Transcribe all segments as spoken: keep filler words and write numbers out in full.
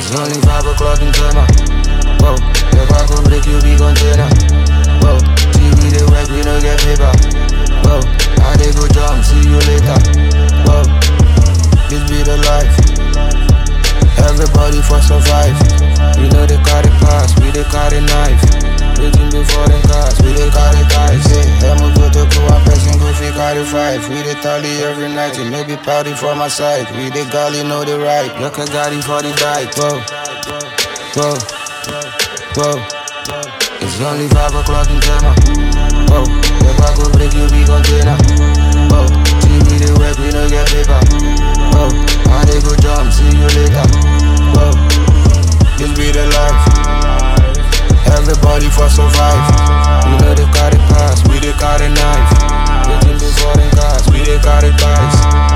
It's only five o'clock in China. Whoa, if I could break you, be container. Whoa, see we dey work, we no get paper. Whoa, I dey go jump, see you later. Whoa, this be the life. Everybody for survive. We know they carry pass, we dey carry knife. Waiting before them cars, we dey carry ties. Hey, I'm a go to go, one person go fi carry five. We dey tally every night, it may be party for my side. We dey galley, know the right. Look a galley for the dike. Whoa, whoa, whoa. It's only five o'clock in China. Whoa, if I could break you, be container. Whoa, see we dey work, we no get paper. Whoa, I dey go jump, see you later. Whoa, this be the life. Everybody for survive. We know they carry pass, we dey carry knife. Waiting before them cars, we dey carry ties.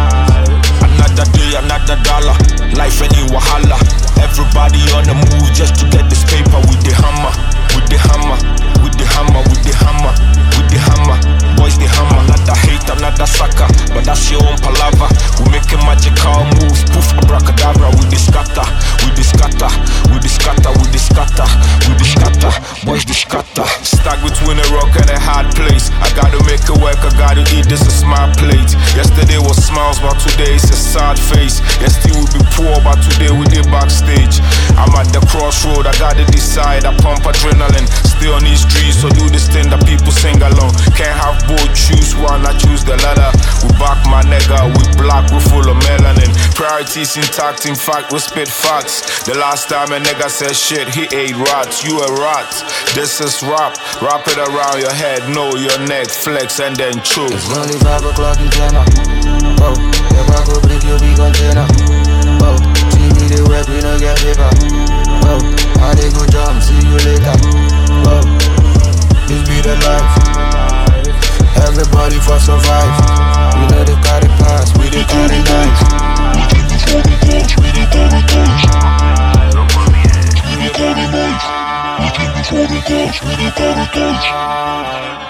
Another day, another dollar. Life any wahala. Everybody on the move just to get this paper with the hammer, with the hammer, with the hammer, with the hammer, with the hammer. Boys the hammer, not the hate, I'm not the sucker, but that's your own palaver. We making magical moves, poof, abracadabra. With the scatter, with the scatter, with the scatter, with the scatter, with the scatter. Boys the scatter. Stuck between a rock and a hard place. I gotta make it work, I gotta eat this a smart plate. Yesterday was smiles, but today it's a sad face. Yesterday we be poor, but today we did backstage. I'm at the crossroad, I gotta decide. I pump adrenaline, stay on these streets, so do this thing that people sing along. Can't have both, choose one, I choose the latter. We back my nigga, we black, we full of melanin. Priorities intact, in fact we spit facts. The last time a nigga said shit, he ate rats. You a rat, this is rap. Wrap it around your head, know your neck, flex and then choose. It's only five o'clock in China. Whoa, if I could break you, be container. Whoa, see we dey work, we no get paper. Whoa, I dey go jump, see you later. Whoa, this be the life. Everybody for survive. We know they carry pass, we dey carry knife. We dey carry knife. We dey carry knife. We dey carry knife. We dey carry knife.